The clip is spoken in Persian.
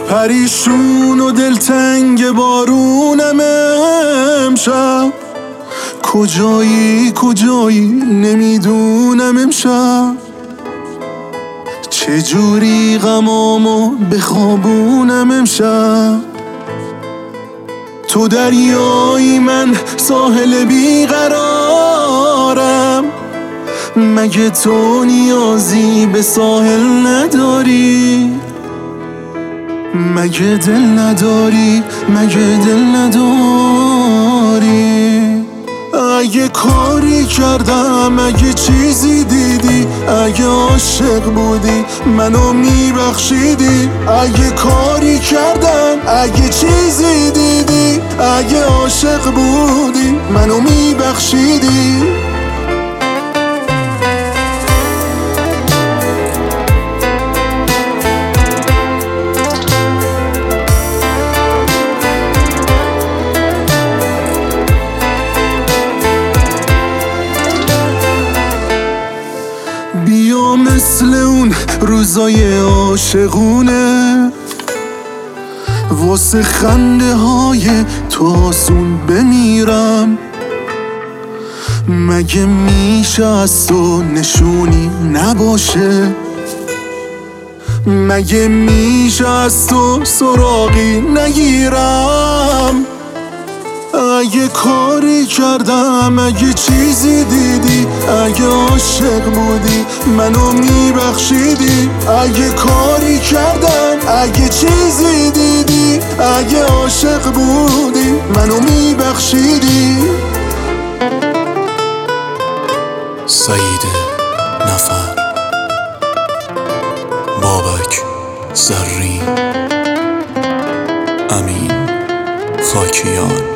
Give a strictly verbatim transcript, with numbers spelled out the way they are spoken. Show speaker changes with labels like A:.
A: پریشون و دلتنگ بارونم امشب. کجایی کجایی نمیدونم امشب، چجوری غمامو بخوابونم امشب. تو دریایی من ساحل بیقرارم، مگه تو نیازی به ساحل نداری؟ مگه دل نداری؟ مگه دل نداری؟ اگه کاری کردم، اگه چیزی دیدی، اگه عاشق بودی منو میبخشیدی. اگه کاری کردم، اگه چیزی دیدی، اگه عاشق بودی منو میبخشیدی. بیا مثل اون روزای عاشقونه، واسه خنده های تو آسون بمیرم. مگه میشه از تو نشونی نباشه؟ مگه میشه از تو سراغی نگیرم؟ اگه کاری کردم، اگه چیزی دیدی، اگه عاشق بودی منو میبخشیدی. اگه کاری کردم، اگه چیزی دیدی، اگه عاشق بودی منو میبخشیدی.
B: سعید نفر، بابک زرین، امین خاکیان.